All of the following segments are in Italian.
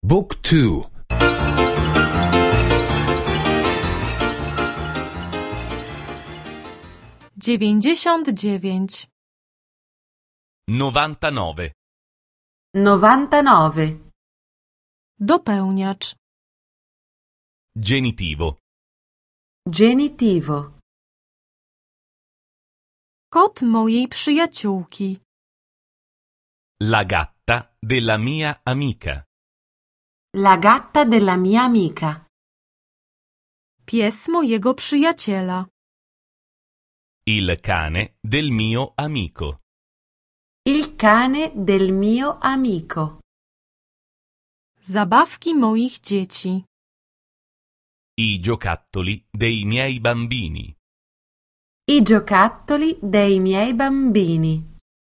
Book 2. 99. 99. 99. Dopełniacz. Genitivo. Genitivo. Kot mojej przyjaciółki. La gatta della mia amica. La gatta della mia amica. Pies mojego przyjaciela. Il cane del mio amico. Il cane del mio amico. Zabawki moich dzieci. I giocattoli dei miei bambini. I giocattoli dei miei bambini.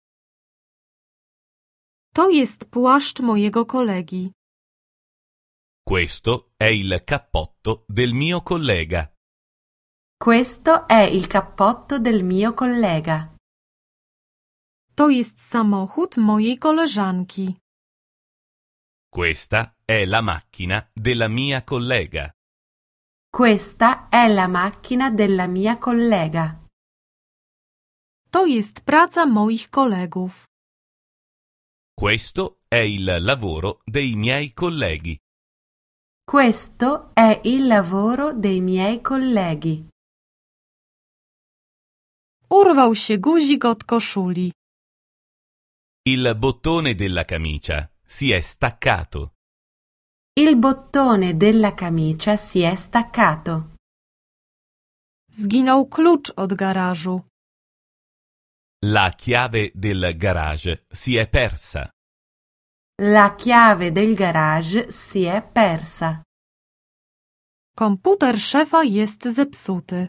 To jest płaszcz mojego kolegi. Questo è il cappotto del mio collega. Questo è il cappotto del mio collega. To jest samochód mojej koleżanki. Questa è la macchina della mia collega. Questa è la macchina della mia collega. To jest praca moich kolegów. Questo è il lavoro dei miei colleghi. Questo è il lavoro dei miei colleghi. Urwał się guzik od koszuli. Il bottone della camicia si è staccato. Il bottone della camicia si è staccato. Zginął klucz od garażu. La chiave del garage si è persa. La chiave del garage si è persa. Komputer szefa jest zepsuty.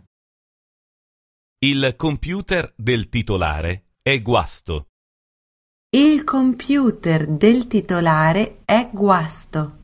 Il computer del titolare è guasto. Il computer del titolare è guasto.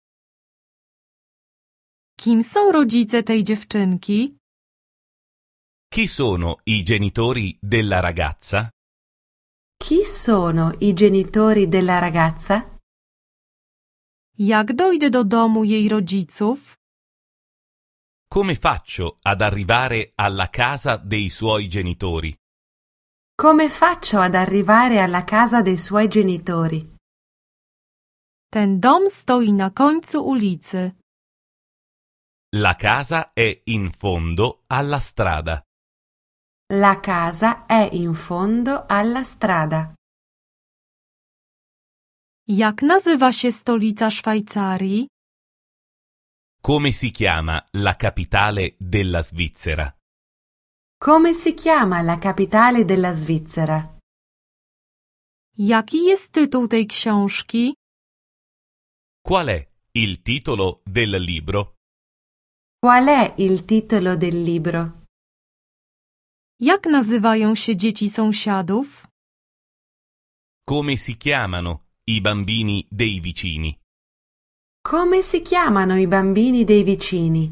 Kim są rodzice tej dziewczynki? Chi sono i genitori della ragazza? Chi sono i genitori della ragazza? Jak dojdę do domu jej rodziców? Come faccio ad arrivare alla casa dei suoi genitori? Come faccio ad arrivare alla casa dei suoi genitori? Ten dom stoi na końcu ulicy. La casa è in fondo alla strada. La casa è in fondo alla strada. Jak nazywa się stolica Szwajcarii? Come si chiama la capitale della Svizzera? Come si chiama la capitale della Svizzera? Jaki jest tytuł tej książki? Qual è il titolo del libro? Qual è il titolo del libro? Jak nazywają się dzieci sąsiadów? Come si chiamano i bambini dei vicini? Come si chiamano i bambini dei vicini?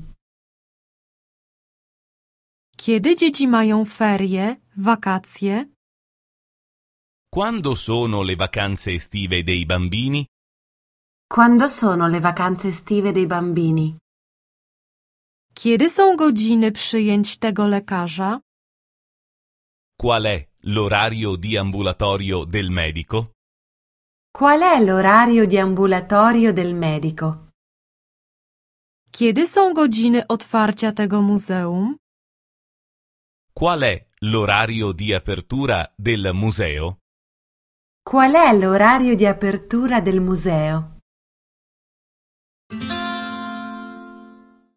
Kiedy dzieci mają ferie, wakacje? Quando sono le vacanze estive dei bambini? Quando sono le vacanze estive dei bambini? Kiedy są godziny przyjęć tego lekarza? Qual è l'orario di ambulatorio del medico? Qual è l'orario di ambulatorio del medico? Kiedy są godziny otwarcia tego muzeum? Qual è l'orario di apertura del museo? Qual è l'orario di apertura del museo?